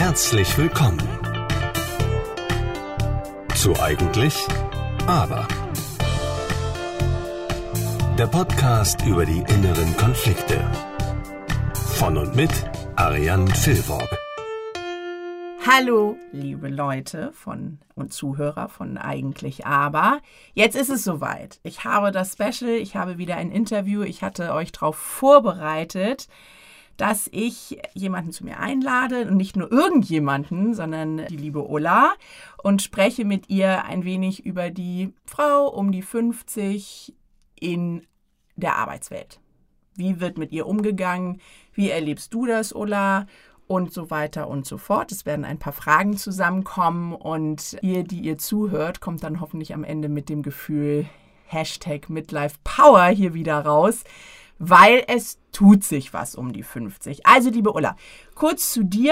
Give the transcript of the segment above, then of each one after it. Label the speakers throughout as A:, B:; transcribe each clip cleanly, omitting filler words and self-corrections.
A: Herzlich willkommen zu Eigentlich, aber. Der Podcast über die inneren Konflikte. Von und mit Ariane Filborg.
B: Hallo, liebe Leute und Zuhörer von Eigentlich aber. Jetzt ist es soweit. Ich habe das Special, ich habe wieder ein Interview. Ich hatte euch darauf vorbereitet, dass ich jemanden zu mir einlade und nicht nur irgendjemanden, sondern die liebe Ulla und spreche mit ihr ein wenig über die Frau um die 50 in der Arbeitswelt. Wie wird mit ihr umgegangen? Wie erlebst du das, Ulla? Und so weiter und so fort. Es werden ein paar Fragen zusammenkommen und ihr, die ihr zuhört, kommt dann hoffentlich am Ende mit dem Gefühl #MidlifePower hier wieder raus, weil es tut sich was um die 50. Also, liebe Ulla, kurz zu dir.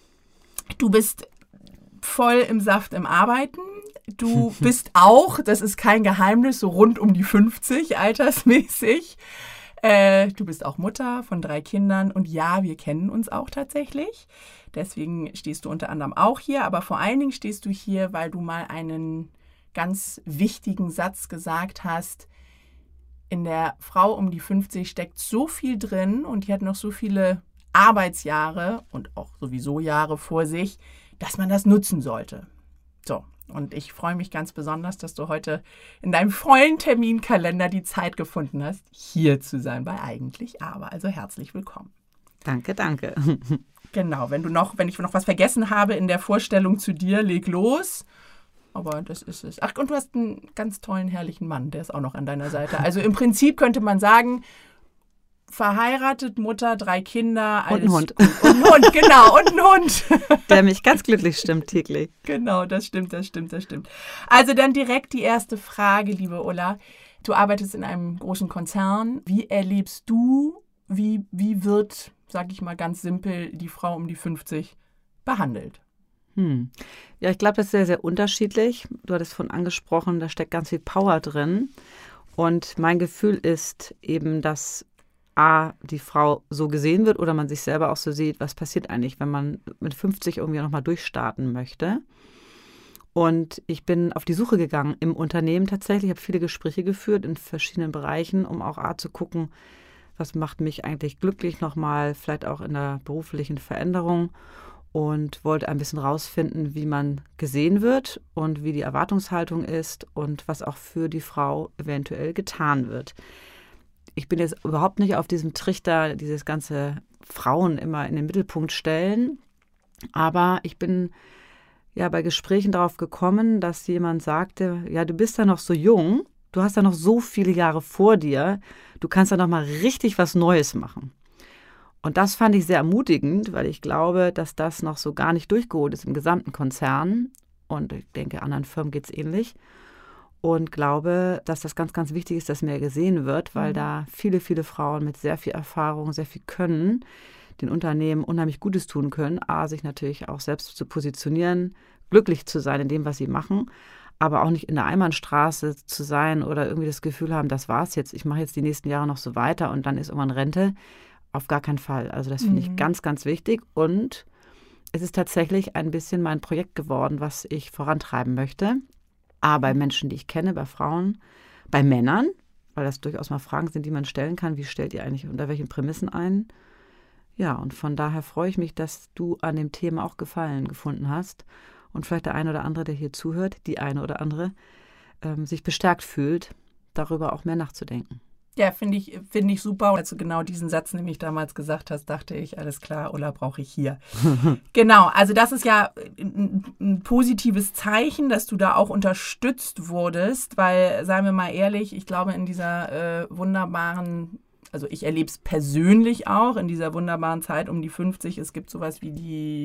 B: Du bist voll im Saft im Arbeiten. Du bist auch, das ist kein Geheimnis, so rund um die 50 altersmäßig. Du bist auch Mutter von 3 Kindern und ja, wir kennen uns auch tatsächlich. Deswegen stehst du unter anderem auch hier, aber vor allen Dingen stehst du hier, weil du mal einen ganz wichtigen Satz gesagt hast. In der Frau um die 50 steckt so viel drin und die hat noch so viele Arbeitsjahre und auch sowieso Jahre vor sich, dass man das nutzen sollte. So. Und ich freue mich ganz besonders, dass du heute in deinem vollen Terminkalender die Zeit gefunden hast, hier zu sein bei Eigentlich aber. Also herzlich willkommen.
C: Danke, danke.
B: Genau, wenn ich noch was vergessen habe in der Vorstellung zu dir, leg los. Aber das ist es. Ach, und du hast einen ganz tollen, herrlichen Mann, der ist auch noch an deiner Seite. Also im Prinzip könnte man sagen, verheiratet, Mutter, 3 Kinder.
C: Und ein Hund.
B: Und ein Hund, genau, und ein Hund.
C: Der mich ganz glücklich stimmt täglich.
B: Genau, das stimmt. Also dann direkt die erste Frage, liebe Ulla. Du arbeitest in einem großen Konzern. Wie erlebst du, wie wird, sag ich mal ganz simpel, die Frau um die 50 behandelt?
C: Ja, ich glaube, das ist sehr, sehr unterschiedlich. Du hattest von angesprochen, da steckt ganz viel Power drin. Und mein Gefühl ist eben, dass die Frau so gesehen wird oder man sich selber auch so sieht, was passiert eigentlich, wenn man mit 50 irgendwie nochmal durchstarten möchte. Und ich bin auf die Suche gegangen im Unternehmen tatsächlich, habe viele Gespräche geführt in verschiedenen Bereichen, um auch zu gucken, was macht mich eigentlich glücklich nochmal, vielleicht auch in der beruflichen Veränderung und wollte ein bisschen rausfinden, wie man gesehen wird und wie die Erwartungshaltung ist und was auch für die Frau eventuell getan wird. Ich bin jetzt überhaupt nicht auf diesem Trichter, dieses ganze Frauen immer in den Mittelpunkt stellen. Aber ich bin ja bei Gesprächen darauf gekommen, dass jemand sagte, ja, du bist ja noch so jung, du hast ja noch so viele Jahre vor dir, du kannst ja noch mal richtig was Neues machen. Und das fand ich sehr ermutigend, weil ich glaube, dass das noch so gar nicht durchgeholt ist im gesamten Konzern. Und ich denke, anderen Firmen geht es ähnlich. Und glaube, dass das ganz, ganz wichtig ist, dass mehr gesehen wird, weil da viele, viele Frauen mit sehr viel Erfahrung, sehr viel Können, den Unternehmen unheimlich Gutes tun können. Sich natürlich auch selbst zu positionieren, glücklich zu sein in dem, was sie machen, aber auch nicht in der Einbahnstraße zu sein oder irgendwie das Gefühl haben, das war's jetzt, ich mache jetzt die nächsten Jahre noch so weiter und dann ist irgendwann Rente. Auf gar keinen Fall. Also das finde ich ganz, ganz wichtig. Und es ist tatsächlich ein bisschen mein Projekt geworden, was ich vorantreiben möchte. Bei Menschen, die ich kenne, bei Frauen, bei Männern, weil das durchaus mal Fragen sind, die man stellen kann. Wie stellt ihr eigentlich unter welchen Prämissen ein? Ja, und von daher freue ich mich, dass du an dem Thema auch Gefallen gefunden hast und vielleicht der eine oder andere, der hier zuhört, die eine oder andere, sich bestärkt fühlt, darüber auch mehr nachzudenken.
B: Ja, finde ich super. Als du genau diesen Satz nämlich damals gesagt hast, dachte ich, alles klar, Ulla brauche ich hier. Genau, also das ist ja ein positives Zeichen, dass du da auch unterstützt wurdest, weil, seien wir mal ehrlich, ich glaube in dieser wunderbaren, also ich erlebe es persönlich auch, in dieser wunderbaren Zeit um die 50, es gibt sowas wie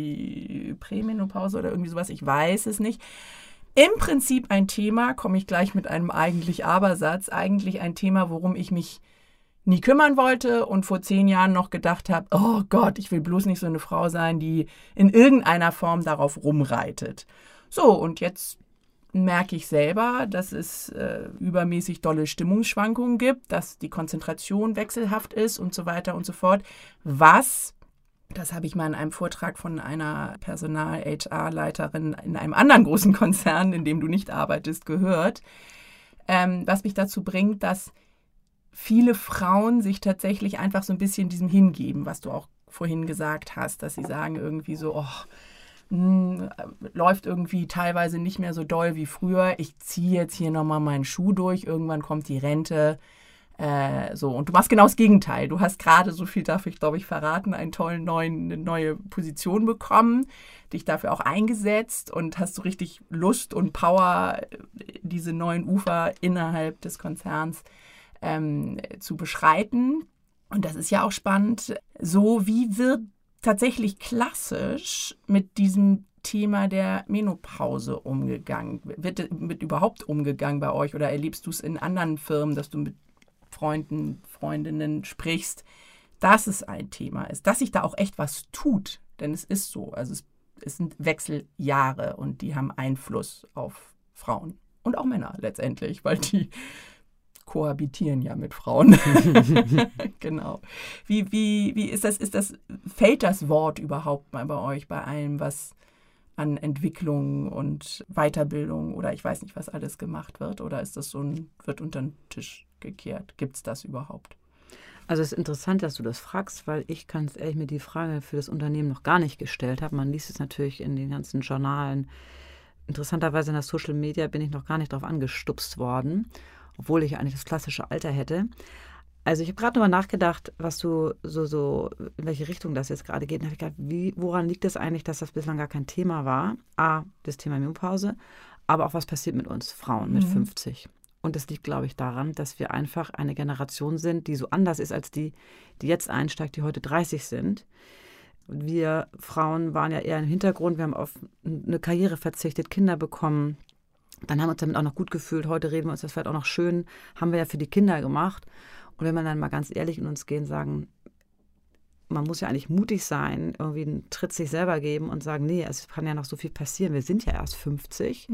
B: die Prämenopause oder irgendwie sowas, ich weiß es nicht. Im Prinzip ein Thema, komme ich gleich mit einem Eigentlich-Aber-Satz, eigentlich ein Thema, worum ich mich nie kümmern wollte und vor 10 Jahren noch gedacht habe, oh Gott, ich will bloß nicht so eine Frau sein, die in irgendeiner Form darauf rumreitet. So, und jetzt merke ich selber, dass es übermäßig dolle Stimmungsschwankungen gibt, dass die Konzentration wechselhaft ist und so weiter und so fort, was Das habe ich mal in einem Vortrag von einer Personal-HR-Leiterin in einem anderen großen Konzern, in dem du nicht arbeitest, gehört. Was mich dazu bringt, dass viele Frauen sich tatsächlich einfach so ein bisschen diesem hingeben, was du auch vorhin gesagt hast, dass sie sagen irgendwie so, läuft irgendwie teilweise nicht mehr so doll wie früher. Ich ziehe jetzt hier nochmal meinen Schuh durch, irgendwann kommt die Rente. Und du machst genau das Gegenteil. Du hast gerade, so viel darf ich, glaube ich, verraten, eine neue Position bekommen, dich dafür auch eingesetzt und hast so richtig Lust und Power, diese neuen Ufer innerhalb des Konzerns zu beschreiten. Und das ist ja auch spannend. So, wie wird tatsächlich klassisch mit diesem Thema der Menopause umgegangen? Wird überhaupt umgegangen bei euch oder erlebst du es in anderen Firmen, dass du mit Freunden, Freundinnen sprichst, dass es ein Thema ist, dass sich da auch echt was tut? Denn es ist so, also es sind Wechseljahre und die haben Einfluss auf Frauen und auch Männer letztendlich, weil die kohabitieren ja mit Frauen. Genau. Wie ist das, fällt das Wort überhaupt mal bei euch, bei allem, was an Entwicklung und Weiterbildung oder ich weiß nicht, was alles gemacht wird? Oder ist das wird unter den Tisch gekehrt? Gibt es das überhaupt?
C: Also es ist interessant, dass du das fragst, weil ich ganz ehrlich mir die Frage für das Unternehmen noch gar nicht gestellt habe. Man liest es natürlich in den ganzen Journalen. Interessanterweise in der Social Media bin ich noch gar nicht darauf angestupst worden, obwohl ich eigentlich das klassische Alter hätte. Also ich habe gerade darüber nachgedacht, was du so in welche Richtung das jetzt gerade geht. Und habe ich gedacht, woran liegt es eigentlich, dass das bislang gar kein Thema war? A, das Thema Menopause, aber auch was passiert mit uns Frauen mit 50. Und das liegt, glaube ich, daran, dass wir einfach eine Generation sind, die so anders ist als die jetzt einsteigt, die heute 30 sind. Wir Frauen waren ja eher im Hintergrund, wir haben auf eine Karriere verzichtet, Kinder bekommen. Dann haben wir uns damit auch noch gut gefühlt. Heute reden wir uns das vielleicht auch noch schön, haben wir ja für die Kinder gemacht. Und wenn wir dann mal ganz ehrlich in uns gehen, sagen, man muss ja eigentlich mutig sein, irgendwie einen Tritt sich selber geben und sagen, nee, es kann ja noch so viel passieren. Wir sind ja erst 50.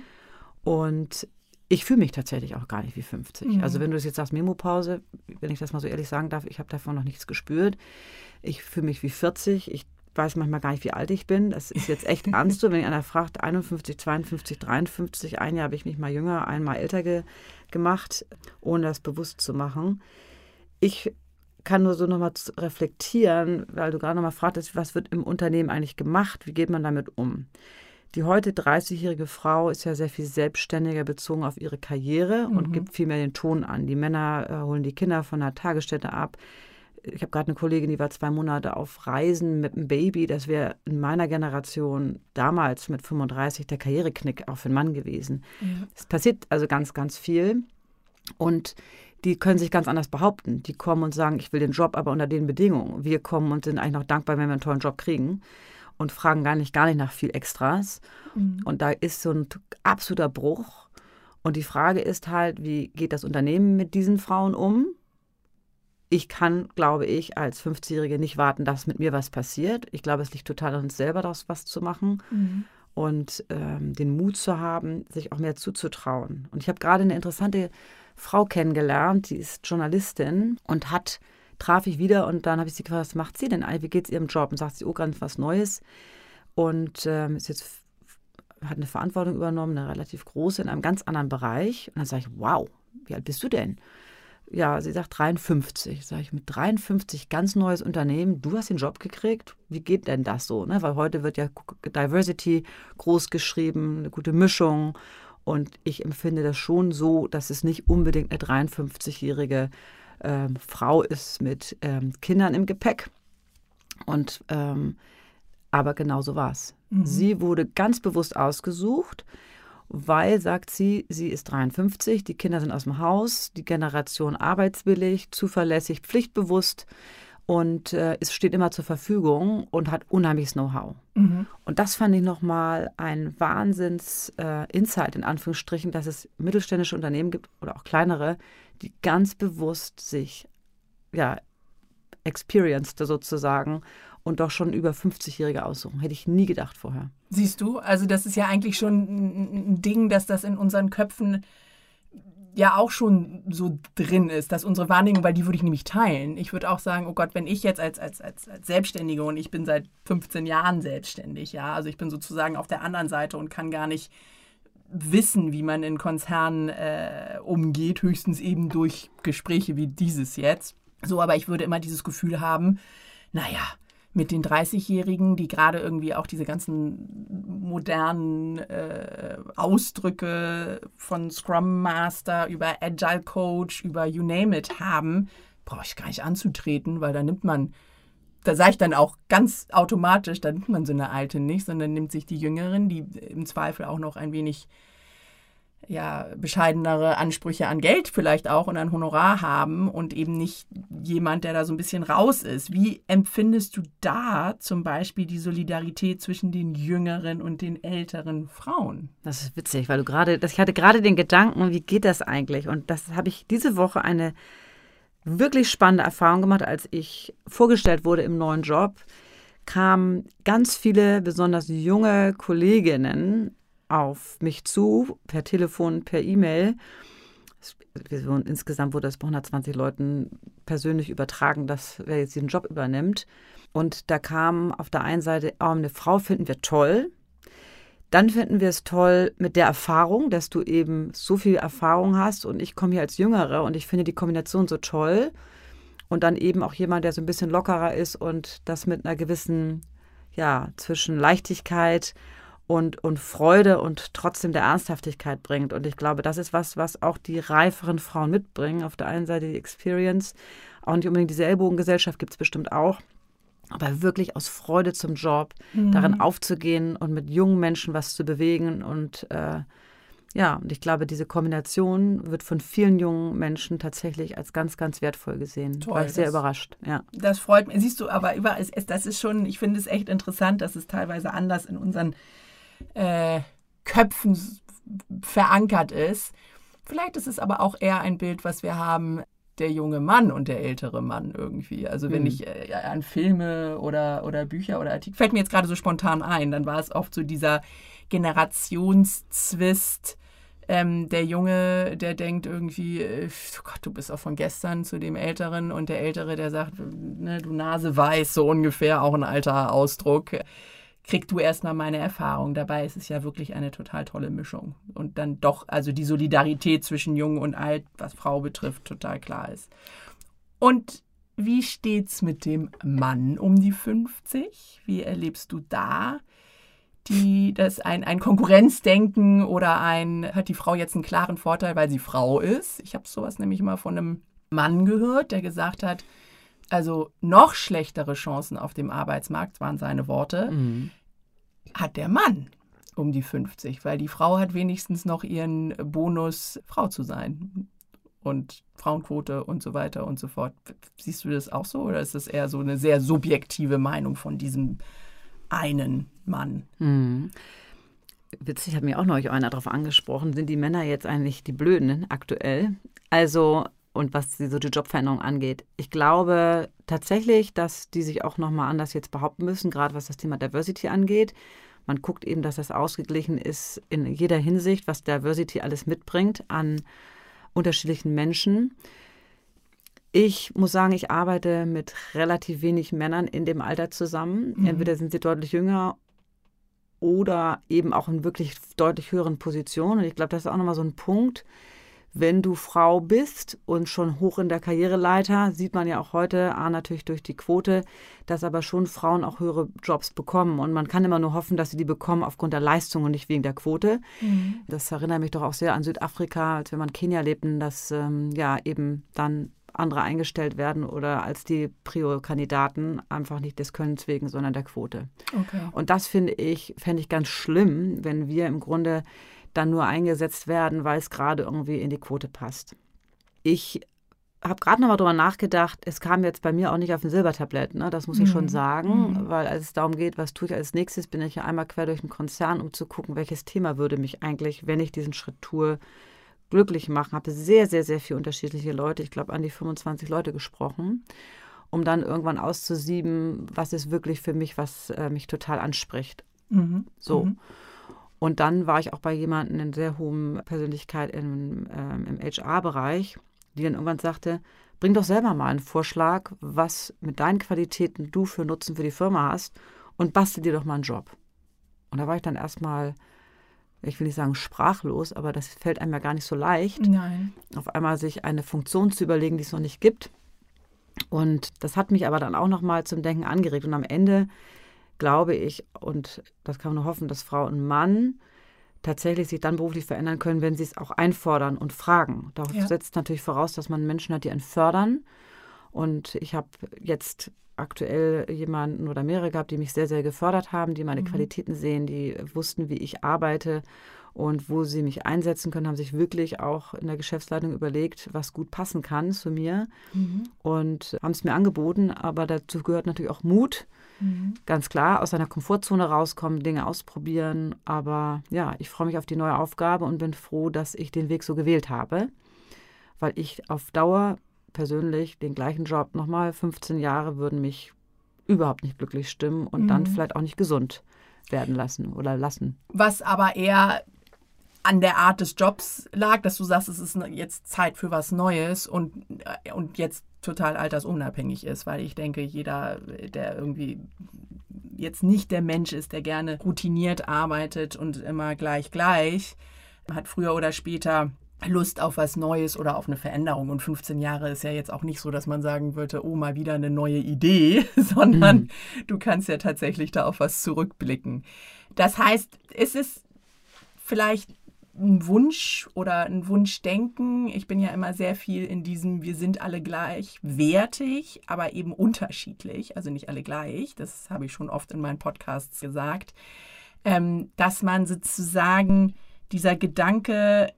C: Und ich fühle mich tatsächlich auch gar nicht wie 50. Also wenn du das jetzt sagst, Menopause, wenn ich das mal so ehrlich sagen darf, ich habe davon noch nichts gespürt. Ich fühle mich wie 40. Ich weiß manchmal gar nicht, wie alt ich bin. Das ist jetzt echt ernst so, wenn einer fragt, 51, 52, 53, ein Jahr habe ich mich mal jünger, einmal älter gemacht, ohne das bewusst zu machen. Ich kann nur so nochmal reflektieren, weil du gerade nochmal fragtest, was wird im Unternehmen eigentlich gemacht, wie geht man damit um? Die heute 30-jährige Frau ist ja sehr viel selbstständiger bezogen auf ihre Karriere und gibt viel mehr den Ton an. Die Männer holen die Kinder von der Tagesstätte ab. Ich habe gerade eine Kollegin, die war 2 Monate auf Reisen mit einem Baby. Das wäre in meiner Generation damals mit 35 der Karriereknick auch für einen Mann gewesen. Es passiert also ganz, ganz viel. Und die können sich ganz anders behaupten. Die kommen und sagen, ich will den Job, aber unter den Bedingungen. Wir kommen und sind eigentlich noch dankbar, wenn wir einen tollen Job kriegen und fragen gar nicht nach viel Extras. Und da ist so ein absoluter Bruch. Und die Frage ist halt, wie geht das Unternehmen mit diesen Frauen um? Ich kann, glaube ich, als 50-Jährige nicht warten, dass mit mir was passiert. Ich glaube, es liegt total an uns selber, daraus was zu machen und den Mut zu haben, sich auch mehr zuzutrauen. Und ich habe gerade eine interessante Frau kennengelernt, die ist Journalistin und traf ich wieder und dann habe ich sie gefragt, was macht sie denn eigentlich? Wie geht es ihrem Job? Und sagt sie, oh, ganz was Neues und hat eine Verantwortung übernommen, eine relativ große, in einem ganz anderen Bereich. Und dann sage ich, wow, wie alt bist du denn? Ja, sie sagt 53. Sage ich, mit 53 ganz neues Unternehmen, du hast den Job gekriegt? Wie geht denn das so? Ne? Weil heute wird ja Diversity groß geschrieben, eine gute Mischung. Und ich empfinde das schon so, dass es nicht unbedingt eine 53-jährige Frau ist mit Kindern im Gepäck. Und aber genau so war es. Sie wurde ganz bewusst ausgesucht, weil, sagt sie, sie ist 53, die Kinder sind aus dem Haus, die Generation arbeitswillig, zuverlässig, pflichtbewusst und es steht immer zur Verfügung und hat unheimliches Know-how. Und das fand ich nochmal ein Wahnsinns-Insight, in Anführungsstrichen, dass es mittelständische Unternehmen gibt oder auch kleinere, die ganz bewusst sich experienced sozusagen und doch schon über 50-Jährige aussuchen. Hätte ich nie gedacht vorher.
B: Siehst du, also das ist ja eigentlich schon ein Ding, dass das in unseren Köpfen ja auch schon so drin ist, dass unsere Wahrnehmung, weil die würde ich nämlich teilen. Ich würde auch sagen, oh Gott, wenn ich jetzt als Selbstständige, und ich bin seit 15 Jahren selbstständig, ja, also ich bin sozusagen auf der anderen Seite und kann gar nicht wissen, wie man in Konzernen umgeht, höchstens eben durch Gespräche wie dieses jetzt. So, aber ich würde immer dieses Gefühl haben, naja, mit den 30-Jährigen, die gerade irgendwie auch diese ganzen modernen Ausdrücke von Scrum Master über Agile Coach, über you name it haben, brauche ich gar nicht anzutreten, weil da sage ich dann auch ganz automatisch, da nimmt man so eine Alte nicht, sondern nimmt sich die Jüngeren, die im Zweifel auch noch ein wenig bescheidenere Ansprüche an Geld vielleicht auch und an Honorar haben und eben nicht jemand, der da so ein bisschen raus ist. Wie empfindest du da zum Beispiel die Solidarität zwischen den jüngeren und den älteren Frauen?
C: Das ist witzig, weil ich hatte gerade den Gedanken, wie geht das eigentlich? Und das habe ich diese Woche eine wirklich spannende Erfahrung gemacht, als ich vorgestellt wurde im neuen Job, kamen ganz viele, besonders junge Kolleginnen auf mich zu, per Telefon, per E-Mail. Insgesamt wurde das bei 120 Leuten persönlich übertragen, dass wer jetzt diesen Job übernimmt. Und da kam auf der einen Seite, eine Frau finden wir toll. Dann finden wir es toll mit der Erfahrung, dass du eben so viel Erfahrung hast und ich komme hier als Jüngere und ich finde die Kombination so toll. Und dann eben auch jemand, der so ein bisschen lockerer ist und das mit einer gewissen, zwischen Leichtigkeit und Freude und trotzdem der Ernsthaftigkeit bringt. Und ich glaube, das ist was auch die reiferen Frauen mitbringen. Auf der einen Seite die Experience, auch nicht unbedingt diese Ellbogengesellschaft gibt es bestimmt auch, aber wirklich aus Freude zum Job, darin aufzugehen und mit jungen Menschen was zu bewegen. Und und ich glaube, diese Kombination wird von vielen jungen Menschen tatsächlich als ganz, ganz wertvoll gesehen.
B: Toll,
C: war ich sehr überrascht. Ja.
B: Das freut mich. Siehst du, aber überall das ist schon, ich finde es echt interessant, dass es teilweise anders in unseren Köpfen verankert ist. Vielleicht ist es aber auch eher ein Bild, was wir haben, der junge Mann und der ältere Mann irgendwie. Also wenn ich an Filme oder Bücher oder Artikel, fällt mir jetzt gerade so spontan ein, dann war es oft so dieser Generationszwist, der Junge, der denkt irgendwie, oh Gott, du bist auch von gestern, zu dem Älteren, und der Ältere, der sagt, ne, du Nase weiß, so ungefähr, auch ein alter Ausdruck. Krieg du erstmal meine Erfahrung. Dabei ist es ja wirklich eine total tolle Mischung. Und dann doch, also die Solidarität zwischen Jung und Alt, was Frau betrifft, total klar ist. Und wie steht's mit dem Mann um die 50? Wie erlebst du da ein Konkurrenzdenken oder hat die Frau jetzt einen klaren Vorteil, weil sie Frau ist? Ich habe sowas nämlich mal von einem Mann gehört, der gesagt hat, also noch schlechtere Chancen auf dem Arbeitsmarkt, waren seine Worte, hat der Mann um die 50, weil die Frau hat wenigstens noch ihren Bonus, Frau zu sein und Frauenquote und so weiter und so fort. Siehst du das auch so oder ist das eher so eine sehr subjektive Meinung von diesem einen Mann?
C: Witzig, hat mir auch neulich einer darauf angesprochen, sind die Männer jetzt eigentlich die Blöden aktuell? Also und was so die Jobveränderung angeht. Ich glaube tatsächlich, dass die sich auch nochmal anders jetzt behaupten müssen, gerade was das Thema Diversity angeht. Man guckt eben, dass das ausgeglichen ist in jeder Hinsicht, was Diversity alles mitbringt an unterschiedlichen Menschen. Ich muss sagen, ich arbeite mit relativ wenig Männern in dem Alter zusammen. Entweder sind sie deutlich jünger oder eben auch in wirklich deutlich höheren Positionen. Und ich glaube, das ist auch nochmal so ein Punkt. Wenn du Frau bist und schon hoch in der Karriereleiter, sieht man ja auch heute, natürlich durch die Quote, dass aber schon Frauen auch höhere Jobs bekommen. Und man kann immer nur hoffen, dass sie die bekommen aufgrund der Leistung und nicht wegen der Quote. Das erinnert mich doch auch sehr an Südafrika, als wir mal in Kenia lebten, dass eben dann andere eingestellt werden oder als die Prio-Kandidaten, einfach nicht des Könnens wegen, sondern der Quote.
B: Okay.
C: Und das fände ich ganz schlimm, wenn wir im Grunde dann nur eingesetzt werden, weil es gerade irgendwie in die Quote passt. Ich habe gerade noch mal drüber nachgedacht, es kam jetzt bei mir auch nicht auf ein Silbertablett, ne? Das muss ich schon sagen, weil als es darum geht, was tue ich als nächstes, bin ich ja einmal quer durch den Konzern, um zu gucken, welches Thema würde mich eigentlich, wenn ich diesen Schritt tue, glücklich machen. Habe sehr, sehr, sehr viele unterschiedliche Leute, ich glaube an die 25 Leute gesprochen, um dann irgendwann auszusieben, was ist wirklich für mich, was mich total anspricht. So. Und dann war ich auch bei jemandem in sehr hohen Persönlichkeit im HR-Bereich, die dann irgendwann sagte, bring doch selber mal einen Vorschlag, was mit deinen Qualitäten du für Nutzen für die Firma hast und bastel dir doch mal einen Job. Und da war ich dann erstmal, ich will nicht sagen sprachlos, aber das fällt einem ja gar nicht so leicht,
B: Nein.
C: auf einmal sich eine Funktion zu überlegen, die es noch nicht gibt. Und das hat mich aber dann auch nochmal zum Denken angeregt. Und am Ende glaube ich, und das kann man nur hoffen, dass Frau und Mann tatsächlich sich dann beruflich verändern können, wenn sie es auch einfordern und fragen. Das setzt natürlich voraus, dass man Menschen hat, die einen fördern. Und ich habe jetzt aktuell jemanden oder mehrere gehabt, die mich sehr, sehr gefördert haben, die meine Qualitäten sehen, die wussten, wie ich arbeite und wo sie mich einsetzen können, haben sich wirklich auch in der Geschäftsleitung überlegt, was gut passen kann zu mir und haben es mir angeboten. Aber dazu gehört natürlich auch Mut. Ganz klar, aus seiner Komfortzone rauskommen, Dinge ausprobieren. Aber ja, ich freue mich auf die neue Aufgabe und bin froh, dass ich den Weg so gewählt habe, weil ich auf Dauer persönlich den gleichen Job nochmal 15 Jahre würden mich überhaupt nicht glücklich stimmen und dann vielleicht auch nicht gesund werden lassen.
B: Was aber eher an der Art des Jobs lag, dass du sagst, es ist jetzt Zeit für was Neues und jetzt total altersunabhängig ist, weil ich denke, jeder, der irgendwie jetzt nicht der Mensch ist, der gerne routiniert arbeitet und immer gleich, hat früher oder später Lust auf was Neues oder auf eine Veränderung. Und 15 Jahre ist ja jetzt auch nicht so, dass man sagen würde, oh, mal wieder eine neue Idee, sondern du kannst ja tatsächlich da auf was zurückblicken. Das heißt, ist es vielleicht ein Wunsch oder ein Wunschdenken? Ich bin ja immer sehr viel in diesem, wir sind alle gleichwertig, aber eben unterschiedlich, also nicht alle gleich, das habe ich schon oft in meinen Podcasts gesagt, dass man sozusagen dieser Gedanke,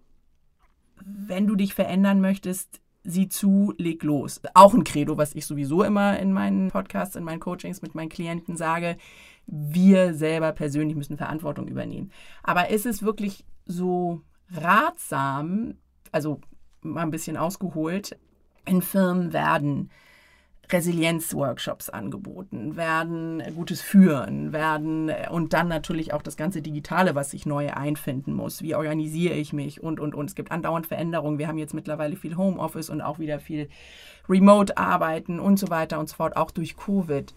B: wenn du dich verändern möchtest, sieh zu, leg los. Auch ein Credo, was ich sowieso immer in meinen Podcasts, in meinen Coachings mit meinen Klienten sage, wir selber persönlich müssen Verantwortung übernehmen. Aber ist es wirklich so ratsam, also mal ein bisschen ausgeholt, in Firmen werden Resilienzworkshops angeboten, werden gutes Führen, und dann natürlich auch das ganze Digitale, was sich neu einfinden muss. Wie organisiere ich mich und. Es gibt andauernd Veränderungen. Wir haben jetzt mittlerweile viel Homeoffice und auch wieder viel Remote-Arbeiten und so weiter und so fort, auch durch Covid.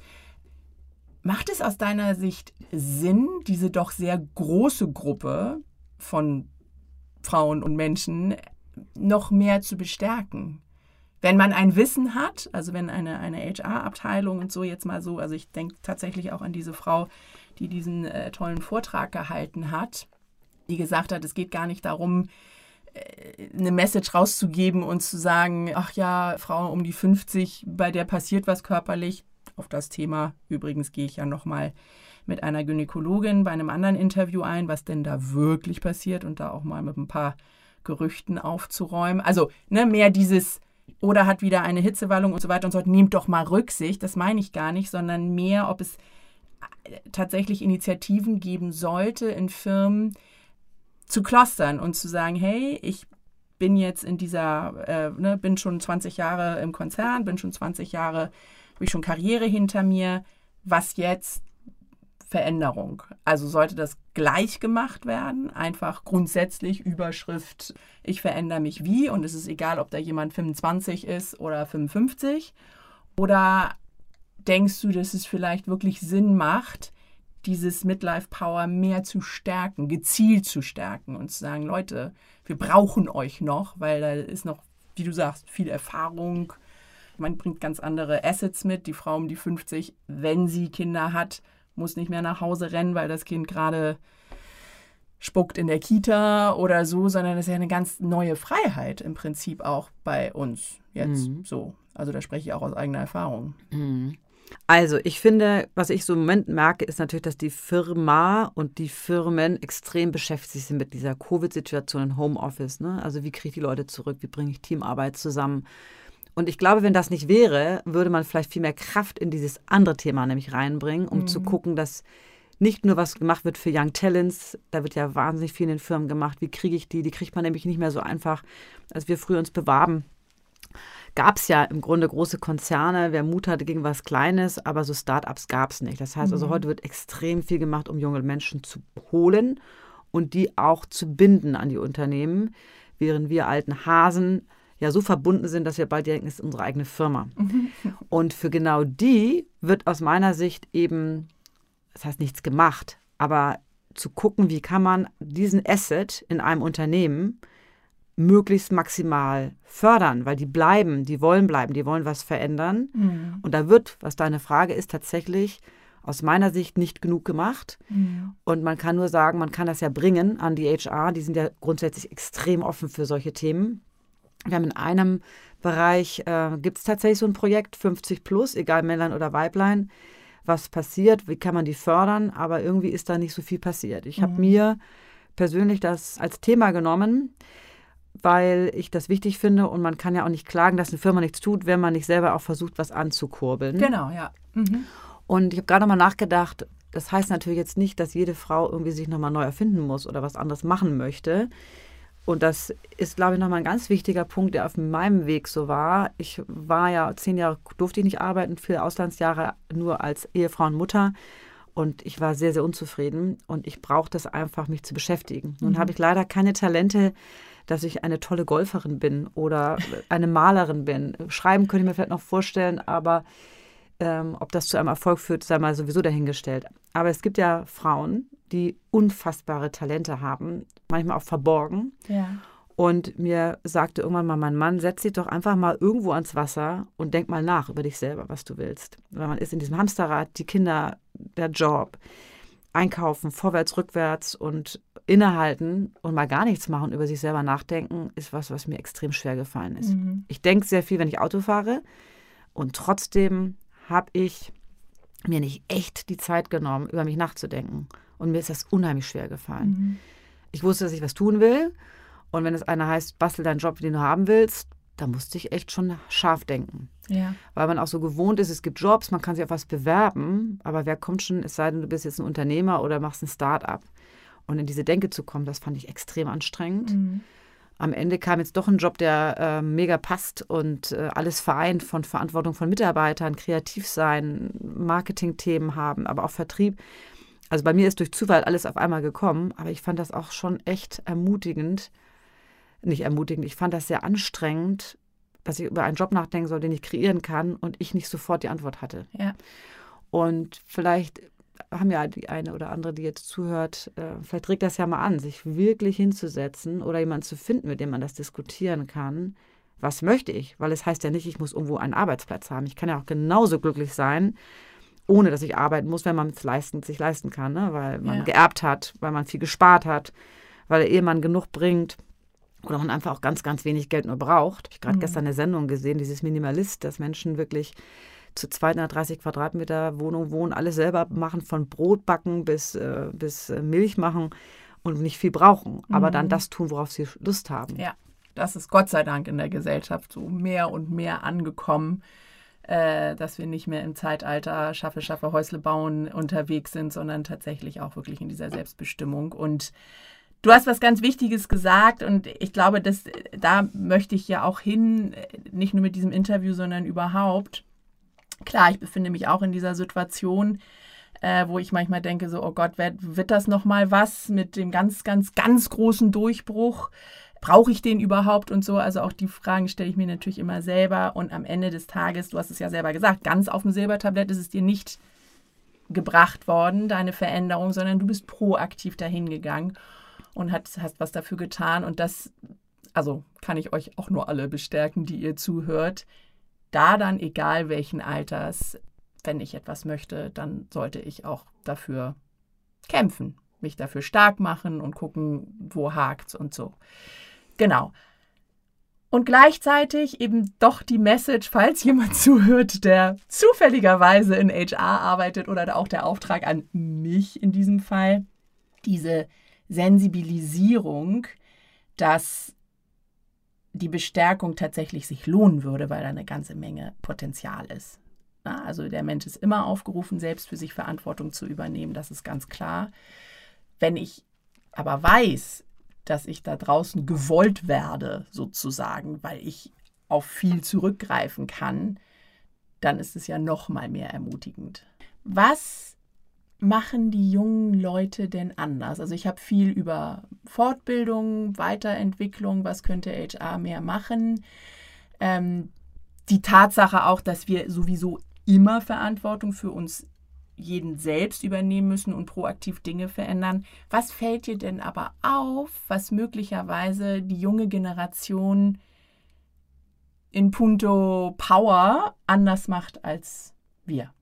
B: Macht es aus deiner Sicht Sinn, diese doch sehr große Gruppe von Frauen und Menschen noch mehr zu bestärken? Wenn man ein Wissen hat, also wenn eine HR-Abteilung und so jetzt mal so, also ich denke tatsächlich auch an diese Frau, die diesen tollen Vortrag gehalten hat, die gesagt hat, es geht gar nicht darum, eine Message rauszugeben und zu sagen, ach ja, Frau um die 50, bei der passiert was körperlich. Auf das Thema übrigens gehe ich ja nochmal mit einer Gynäkologin bei einem anderen Interview ein, was denn da wirklich passiert und da auch mal mit ein paar Gerüchten aufzuräumen. Also mehr dieses, oder hat wieder eine Hitzewallung und so weiter und so fort. Nehmt doch mal Rücksicht, das meine ich gar nicht, sondern mehr, ob es tatsächlich Initiativen geben sollte, in Firmen zu clustern und zu sagen, hey, ich bin jetzt in dieser, bin schon 20 Jahre im Konzern, bin schon 20 Jahre, habe ich schon Karriere hinter mir, was jetzt? Veränderung. Also sollte das gleich gemacht werden, einfach grundsätzlich Überschrift, ich verändere mich wie, und es ist egal, ob da jemand 25 ist oder 55, oder denkst du, dass es vielleicht wirklich Sinn macht, dieses Midlife Power mehr zu stärken, gezielt zu stärken und zu sagen, Leute, wir brauchen euch noch, weil da ist noch, wie du sagst, viel Erfahrung, man bringt ganz andere Assets mit, die Frau um die 50, wenn sie Kinder hat, muss nicht mehr nach Hause rennen, weil das Kind gerade spuckt in der Kita oder so, sondern das ist ja eine ganz neue Freiheit im Prinzip auch bei uns jetzt so. Also da spreche ich auch aus eigener Erfahrung.
C: Also ich finde, was ich so im Moment merke, ist natürlich, dass die Firma und die Firmen extrem beschäftigt sind mit dieser Covid-Situation im Homeoffice. Ne? Also wie kriege ich die Leute zurück, wie bringe ich Teamarbeit zusammen? Und ich glaube, wenn das nicht wäre, würde man vielleicht viel mehr Kraft in dieses andere Thema nämlich reinbringen, um zu gucken, dass nicht nur was gemacht wird für Young Talents, da wird ja wahnsinnig viel in den Firmen gemacht, wie kriege ich die? Die kriegt man nämlich nicht mehr so einfach, als wir früher uns bewarben. Gab es ja im Grunde große Konzerne, wer Mut hatte gegen was Kleines, aber so Start-ups gab es nicht. Das heißt also, heute wird extrem viel gemacht, um junge Menschen zu holen und die auch zu binden an die Unternehmen, während wir alten Hasen ja so verbunden sind, dass wir bald denken, es ist unsere eigene Firma. Und für genau die wird aus meiner Sicht eben, das heißt nichts gemacht, aber zu gucken, wie kann man diesen Asset in einem Unternehmen möglichst maximal fördern, weil die wollen bleiben, die wollen was verändern. Und da wird, was deine Frage ist, tatsächlich aus meiner Sicht nicht genug gemacht. Und man kann nur sagen, man kann das ja bringen an die HR, die sind ja grundsätzlich extrem offen für solche Themen. Wir haben in einem Bereich, gibt es tatsächlich so ein Projekt, 50 plus, egal Männlein oder Weiblein, was passiert, wie kann man die fördern, aber irgendwie ist da nicht so viel passiert. Ich habe mir persönlich das als Thema genommen, weil ich das wichtig finde und man kann ja auch nicht klagen, dass eine Firma nichts tut, wenn man nicht selber auch versucht, was anzukurbeln.
B: Genau, ja.
C: Und ich habe gerade noch mal nachgedacht, das heißt natürlich jetzt nicht, dass jede Frau irgendwie sich nochmal neu erfinden muss oder was anderes machen möchte. Und das ist, glaube ich, nochmal ein ganz wichtiger Punkt, der auf meinem Weg so war. Ich war ja 10 Jahre, durfte ich nicht arbeiten, viele Auslandsjahre nur als Ehefrau und Mutter. Und ich war sehr, sehr unzufrieden und ich brauchte es einfach, mich zu beschäftigen. Nun habe ich leider keine Talente, dass ich eine tolle Golferin bin oder eine Malerin bin. Schreiben könnte ich mir vielleicht noch vorstellen, aber ob das zu einem Erfolg führt, sei mal sowieso dahingestellt. Aber es gibt ja Frauen, die unfassbare Talente haben, manchmal auch verborgen.
B: Ja.
C: Und mir sagte irgendwann mal mein Mann, setz dich doch einfach mal irgendwo ans Wasser und denk mal nach über dich selber, was du willst. Weil man ist in diesem Hamsterrad, die Kinder, der Job, einkaufen, vorwärts, rückwärts und innehalten und mal gar nichts machen, über sich selber nachdenken, ist was mir extrem schwer gefallen ist. Ich denke sehr viel, wenn ich Auto fahre und trotzdem habe ich mir nicht echt die Zeit genommen, über mich nachzudenken. Und mir ist das unheimlich schwer gefallen. Ich wusste, dass ich was tun will. Und wenn es einer heißt, bastel deinen Job, den du haben willst, da musste ich echt schon scharf denken.
B: Ja.
C: Weil man auch so gewohnt ist, es gibt Jobs, man kann sich auf was bewerben, aber wer kommt schon, es sei denn, du bist jetzt ein Unternehmer oder machst ein Start-up. Und in diese Denke zu kommen, das fand ich extrem anstrengend. Am Ende kam jetzt doch ein Job, der mega passt und alles vereint von Verantwortung von Mitarbeitern, kreativ sein, Marketingthemen haben, aber auch Vertrieb. Also bei mir ist durch Zufall alles auf einmal gekommen, aber ich fand das auch schon echt ermutigend. Nicht ermutigend, ich fand das sehr anstrengend, dass ich über einen Job nachdenken soll, den ich kreieren kann und ich nicht sofort die Antwort hatte.
B: Ja.
C: Und vielleicht haben ja die eine oder andere, die jetzt zuhört, vielleicht regt das ja mal an, sich wirklich hinzusetzen oder jemanden zu finden, mit dem man das diskutieren kann. Was möchte ich? Weil es heißt ja nicht, ich muss irgendwo einen Arbeitsplatz haben. Ich kann ja auch genauso glücklich sein, ohne dass ich arbeiten muss, wenn man es sich leisten kann, ne? Weil man geerbt hat, weil man viel gespart hat, weil der Ehemann genug bringt oder man einfach auch ganz, ganz wenig Geld nur braucht. Ich habe gerade gestern eine Sendung gesehen, dieses Minimalist, dass Menschen wirklich zu 230 Quadratmeter Wohnung wohnen, alles selber machen, von Brot backen bis Milch machen und nicht viel brauchen, aber dann das tun, worauf sie Lust haben.
B: Ja, das ist Gott sei Dank in der Gesellschaft so mehr und mehr angekommen, dass wir nicht mehr im Zeitalter schaffe, Häusle bauen unterwegs sind, sondern tatsächlich auch wirklich in dieser Selbstbestimmung. Und du hast was ganz Wichtiges gesagt und ich glaube, da möchte ich ja auch hin, nicht nur mit diesem Interview, sondern überhaupt. Klar, ich befinde mich auch in dieser Situation, wo ich manchmal denke, so, oh Gott, wird das nochmal was mit dem ganz, ganz, ganz großen Durchbruch? Brauche ich den überhaupt und so? Also auch die Fragen stelle ich mir natürlich immer selber. Und am Ende des Tages, du hast es ja selber gesagt, ganz auf dem Silbertablett ist es dir nicht gebracht worden, deine Veränderung, sondern du bist proaktiv dahin gegangen und hast was dafür getan. Und das, also kann ich euch auch nur alle bestärken, die ihr zuhört. Da dann, egal welchen Alters, wenn ich etwas möchte, dann sollte ich auch dafür kämpfen, mich dafür stark machen und gucken, wo hakt's und so. Genau. Und gleichzeitig eben doch die Message, falls jemand zuhört, der zufälligerweise in HR arbeitet oder auch der Auftrag an mich in diesem Fall, diese Sensibilisierung, dass die Bestärkung tatsächlich sich lohnen würde, weil da eine ganze Menge Potenzial ist. Na, also der Mensch ist immer aufgerufen, selbst für sich Verantwortung zu übernehmen, das ist ganz klar. Wenn ich aber weiß, dass ich da draußen gewollt werde, sozusagen, weil ich auf viel zurückgreifen kann, dann ist es ja noch mal mehr ermutigend. Was machen die jungen Leute denn anders? Also ich habe viel über Fortbildung, Weiterentwicklung, was könnte HR mehr machen. Die Tatsache auch, dass wir sowieso immer Verantwortung für uns jeden selbst übernehmen müssen und proaktiv Dinge verändern. Was fällt dir denn aber auf, was möglicherweise die junge Generation in puncto Power anders macht als wir?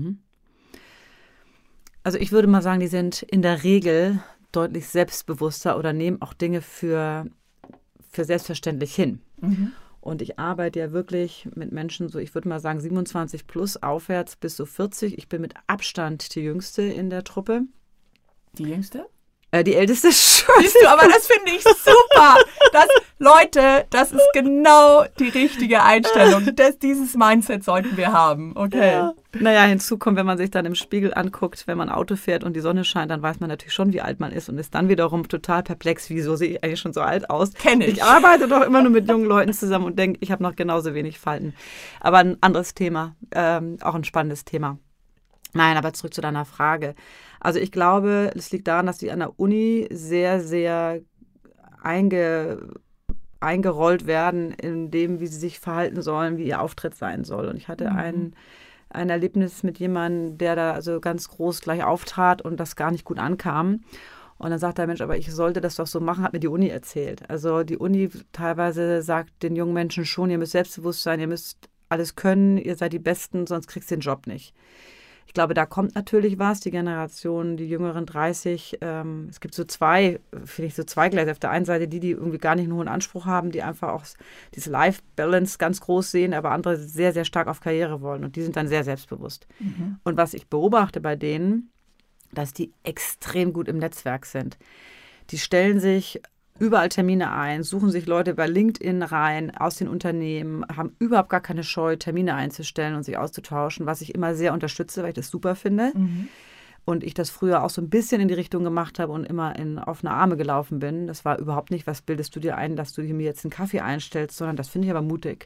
C: Also ich würde mal sagen, die sind in der Regel deutlich selbstbewusster oder nehmen auch Dinge für selbstverständlich hin. Und ich arbeite ja wirklich mit Menschen, so ich würde mal sagen 27 plus aufwärts bis so 40. Ich bin mit Abstand die Jüngste in der Truppe.
B: Die Jüngste?
C: Die Älteste.
B: Siehst du, aber das finde ich super. Leute, das ist genau die richtige Einstellung. Dieses Mindset sollten wir haben. Okay.
C: Ja. Naja, hinzu kommt, wenn man sich dann im Spiegel anguckt, wenn man Auto fährt und die Sonne scheint, dann weiß man natürlich schon, wie alt man ist und ist dann wiederum total perplex. Wieso sehe ich eigentlich schon so alt aus?
B: Kenn ich.
C: Ich arbeite doch immer nur mit jungen Leuten zusammen und denke, ich habe noch genauso wenig Falten. Aber ein anderes Thema, auch ein spannendes Thema. Nein, aber zurück zu deiner Frage. Also ich glaube, es liegt daran, dass die an der Uni sehr, sehr eingerollt werden in dem, wie sie sich verhalten sollen, wie ihr Auftritt sein soll. Und ich hatte ein Erlebnis mit jemandem, der da also ganz groß gleich auftrat und das gar nicht gut ankam. Und dann sagt der Mensch, aber ich sollte das doch so machen, hat mir die Uni erzählt. Also die Uni teilweise sagt den jungen Menschen schon, ihr müsst selbstbewusst sein, ihr müsst alles können, ihr seid die Besten, sonst kriegst du den Job nicht. Ich glaube, da kommt natürlich was, die Generation, die jüngeren 30, es gibt so zweigleisig. Auf der einen Seite die irgendwie gar nicht einen hohen Anspruch haben, die einfach auch diese Life-Balance ganz groß sehen, aber andere sehr, sehr stark auf Karriere wollen und die sind dann sehr selbstbewusst. Und was ich beobachte bei denen, dass die extrem gut im Netzwerk sind. Die stellen sich überall Termine ein, suchen sich Leute bei LinkedIn rein, aus den Unternehmen, haben überhaupt gar keine Scheu, Termine einzustellen und sich auszutauschen, was ich immer sehr unterstütze, weil ich das super finde. Und ich das früher auch so ein bisschen in die Richtung gemacht habe und immer in offene Arme gelaufen bin. Das war überhaupt nicht, was bildest du dir ein, dass du mir jetzt einen Kaffee einstellst, sondern das finde ich aber mutig.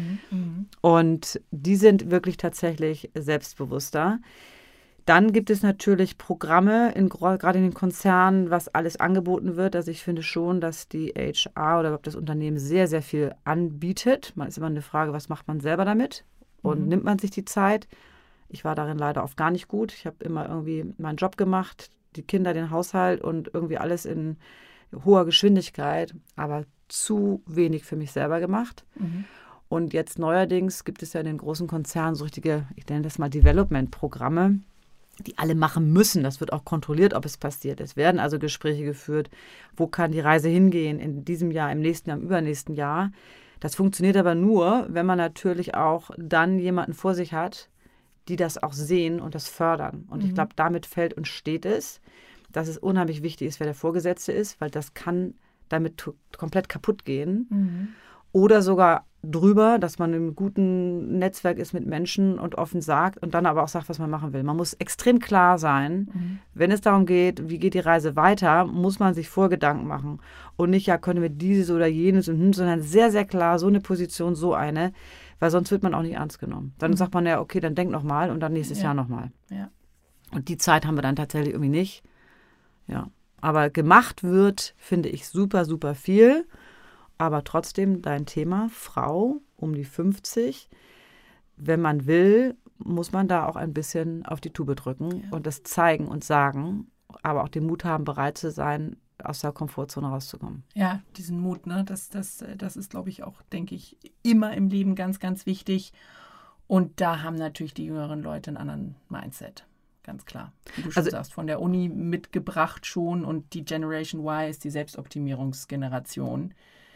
C: Und die sind wirklich tatsächlich selbstbewusster. Dann gibt es natürlich Programme, gerade in den Konzernen, was alles angeboten wird. Also ich finde schon, dass die HR oder das Unternehmen sehr, sehr viel anbietet. Man ist immer eine Frage, was macht man selber damit und nimmt man sich die Zeit? Ich war darin leider oft gar nicht gut. Ich habe immer irgendwie meinen Job gemacht, die Kinder, den Haushalt und irgendwie alles in hoher Geschwindigkeit, aber zu wenig für mich selber gemacht. Und jetzt neuerdings gibt es ja in den großen Konzernen so richtige, ich nenne das mal Development-Programme, die alle machen müssen. Das wird auch kontrolliert, ob es passiert. Es werden also Gespräche geführt, wo kann die Reise hingehen in diesem Jahr, im nächsten Jahr, im übernächsten Jahr. Das funktioniert aber nur, wenn man natürlich auch dann jemanden vor sich hat, die das auch sehen und das fördern. Und ich glaube, damit fällt und steht es, dass es unheimlich wichtig ist, wer der Vorgesetzte ist, weil das kann damit komplett kaputt gehen. Oder sogar drüber, dass man im guten Netzwerk ist mit Menschen und offen sagt und dann aber auch sagt, was man machen will. Man muss extrem klar sein, wenn es darum geht, wie geht die Reise weiter, muss man sich Vorgedanken machen. Und nicht, ja, können wir dieses oder jenes, sondern sehr, sehr klar, so eine Position, so eine, weil sonst wird man auch nicht ernst genommen. Dann sagt man ja, okay, dann denk nochmal und dann nächstes Jahr nochmal.
B: Ja.
C: Und die Zeit haben wir dann tatsächlich irgendwie nicht. Ja, aber gemacht wird, finde ich, super, super viel. Aber trotzdem dein Thema, Frau um die 50, wenn man will, muss man da auch ein bisschen auf die Tube drücken und das zeigen und sagen, aber auch den Mut haben, bereit zu sein, aus der Komfortzone rauszukommen.
B: Ja, diesen Mut, ne? Das ist, glaube ich, auch, denke ich, immer im Leben ganz, ganz wichtig. Und da haben natürlich die jüngeren Leute einen anderen Mindset. Ganz klar. Wie du schon sagst, von der Uni mitgebracht schon und die Generation Y ist die Selbstoptimierungsgeneration.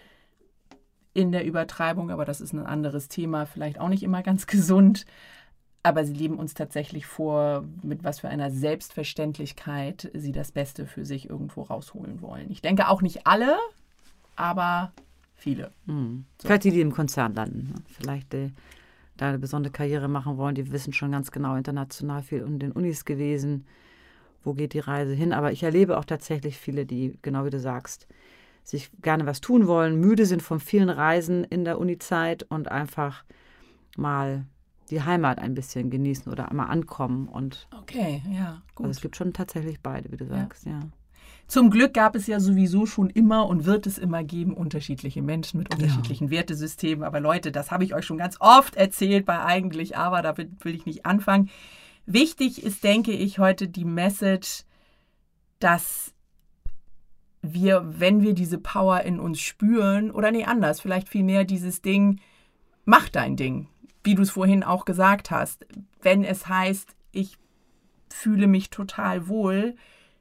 B: In der Übertreibung, aber das ist ein anderes Thema, vielleicht auch nicht immer ganz gesund, aber sie leben uns tatsächlich vor, mit was für einer Selbstverständlichkeit sie das Beste für sich irgendwo rausholen wollen. Ich denke auch nicht alle, aber viele. So.
C: Vielleicht die im Konzern landen, vielleicht da eine besondere Karriere machen wollen, die wissen schon ganz genau, international viel in den Unis gewesen, wo geht die Reise hin, aber ich erlebe auch tatsächlich viele, die, genau wie du sagst, sich gerne was tun wollen, müde sind von vielen Reisen in der Unizeit und einfach mal die Heimat ein bisschen genießen oder einmal ankommen. Und
B: Okay, ja, gut.
C: also es gibt schon tatsächlich beide, wie du sagst, ja.
B: Zum Glück gab es ja sowieso schon immer und wird es immer geben, unterschiedliche Menschen mit unterschiedlichen Wertesystemen. Aber Leute, das habe ich euch schon ganz oft erzählt bei Eigentlich, aber da will ich nicht anfangen. Wichtig ist, denke ich, heute die Message, dass wir, wenn wir diese Power in uns spüren, oder nee, anders, vielleicht vielmehr dieses Ding, mach dein Ding, wie du es vorhin auch gesagt hast. Wenn es heißt, ich fühle mich total wohl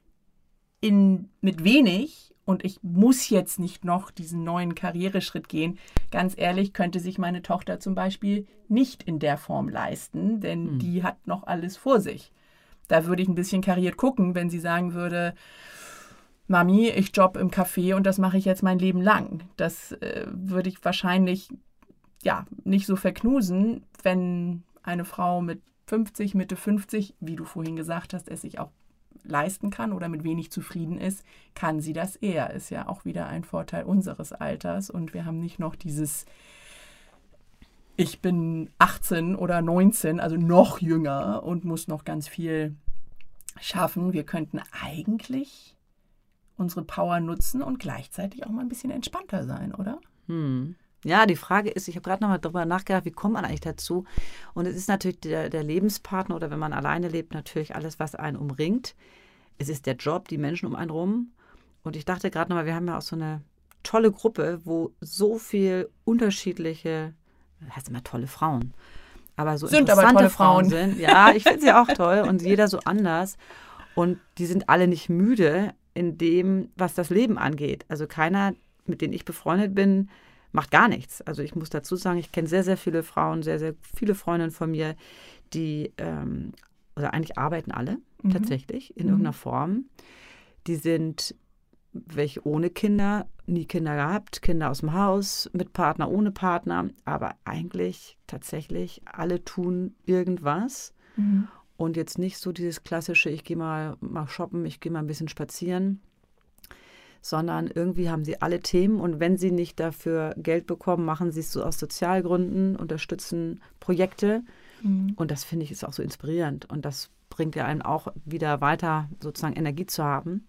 B: mit wenig und ich muss jetzt nicht noch diesen neuen Karriereschritt gehen, ganz ehrlich, könnte sich meine Tochter zum Beispiel nicht in der Form leisten, denn die hat noch alles vor sich. Da würde ich ein bisschen kariert gucken, wenn sie sagen würde, Mami, ich jobbe im Café und das mache ich jetzt mein Leben lang. Das würde ich wahrscheinlich nicht so verknusen, wenn eine Frau mit 50, Mitte 50, wie du vorhin gesagt hast, es sich auch leisten kann oder mit wenig zufrieden ist, kann sie das eher. Ist ja auch wieder ein Vorteil unseres Alters und wir haben nicht noch dieses ich bin 18 oder 19, also noch jünger und muss noch ganz viel schaffen. Wir könnten eigentlich unsere Power nutzen und gleichzeitig auch mal ein bisschen entspannter sein, oder?
C: Ja, die Frage ist, ich habe gerade noch mal darüber nachgedacht, wie kommt man eigentlich dazu? Und es ist natürlich der Lebenspartner oder wenn man alleine lebt, natürlich alles, was einen umringt. Es ist der Job, die Menschen um einen rum. Und ich dachte gerade noch mal, wir haben ja auch so eine tolle Gruppe, wo so viel unterschiedliche, das heißt immer tolle Frauen, aber so
B: Sind
C: interessante
B: aber tolle Frauen
C: sind. Ja, ich finde sie auch toll und jeder so anders. Und die sind alle nicht müde in dem, was das Leben angeht. Also keiner, mit dem ich befreundet bin, macht gar nichts. Also ich muss dazu sagen, ich kenne sehr, sehr viele Frauen, sehr, sehr viele Freundinnen von mir, die, oder eigentlich arbeiten alle tatsächlich in irgendeiner Form. Die sind welche ohne Kinder, nie Kinder gehabt, Kinder aus dem Haus, mit Partner, ohne Partner, aber eigentlich tatsächlich alle tun irgendwas und jetzt nicht so dieses klassische, ich gehe mal shoppen, ich gehe mal ein bisschen spazieren, sondern irgendwie haben sie alle Themen und wenn sie nicht dafür Geld bekommen, machen sie es so aus Sozialgründen, unterstützen Projekte und das finde ich ist auch so inspirierend und das bringt ja einem auch wieder weiter, sozusagen Energie zu haben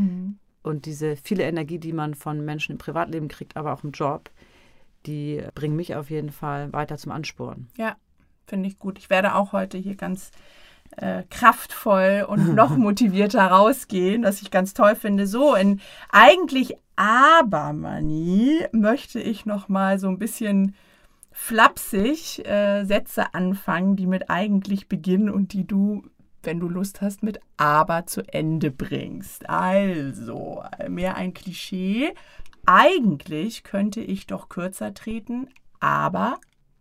C: und diese viele Energie, die man von Menschen im Privatleben kriegt, aber auch im Job, die bringen mich auf jeden Fall weiter zum Ansporn.
B: Ja, finde ich gut. Ich werde auch heute hier ganz kraftvoll und noch motivierter rausgehen, was ich ganz toll finde. So, in eigentlich Abermanie möchte ich noch mal so ein bisschen flapsig Sätze anfangen, die mit eigentlich beginnen und die du, wenn du Lust hast, mit aber zu Ende bringst. Also, mehr ein Klischee. Eigentlich könnte ich doch kürzer treten, aber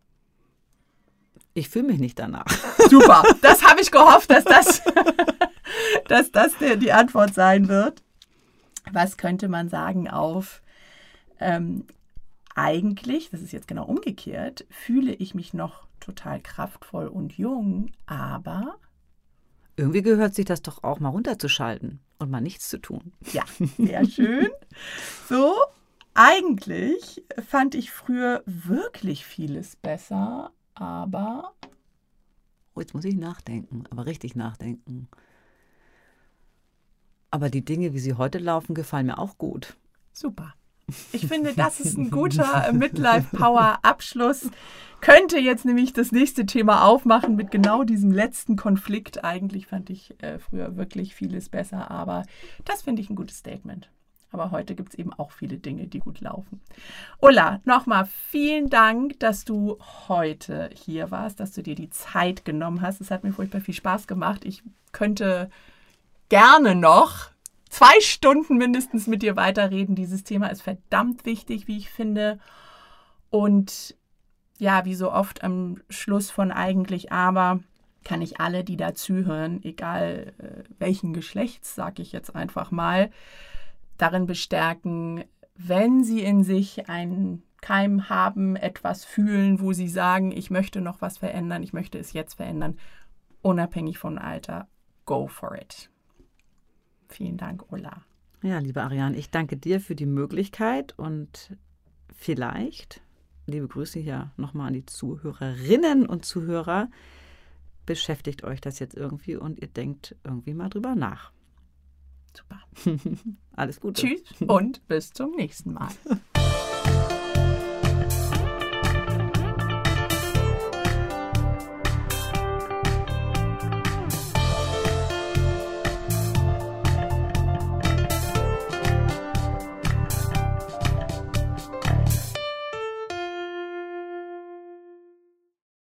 C: ich fühle mich nicht danach.
B: Super, das habe ich gehofft, dass das die Antwort sein wird. Was könnte man sagen auf eigentlich, das ist jetzt genau umgekehrt, fühle ich mich noch total kraftvoll und jung, aber
C: irgendwie gehört sich das doch auch mal runterzuschalten und mal nichts zu tun.
B: Ja, sehr schön. So, eigentlich fand ich früher wirklich vieles besser, aber
C: oh, jetzt muss ich nachdenken, aber richtig nachdenken. Aber die Dinge, wie sie heute laufen, gefallen mir auch gut.
B: Super. Ich finde, das ist ein guter Midlife-Power-Abschluss. Könnte jetzt nämlich das nächste Thema aufmachen mit genau diesem letzten Konflikt. Eigentlich fand ich früher wirklich vieles besser, aber das finde ich ein gutes Statement. Aber heute gibt es eben auch viele Dinge, die gut laufen. Ulla, nochmal vielen Dank, dass du heute hier warst, dass du dir die Zeit genommen hast. Es hat mir furchtbar viel Spaß gemacht. Ich könnte gerne noch 2 Stunden mindestens mit dir weiterreden. Dieses Thema ist verdammt wichtig, wie ich finde. Und ja, wie so oft am Schluss von Eigentlich aber kann ich alle, die da zuhören, egal welchen Geschlechts, sage ich jetzt einfach mal, darin bestärken, wenn sie in sich einen Keim haben, etwas fühlen, wo sie sagen, ich möchte noch was verändern, ich möchte es jetzt verändern, unabhängig von Alter, go for it. Vielen Dank, Ulla.
C: Ja, liebe Ariane, ich danke dir für die Möglichkeit und vielleicht liebe Grüße hier nochmal an die Zuhörerinnen und Zuhörer. Beschäftigt euch das jetzt irgendwie und ihr denkt irgendwie mal drüber nach.
B: Super.
C: Alles Gute.
B: Tschüss und bis zum nächsten Mal.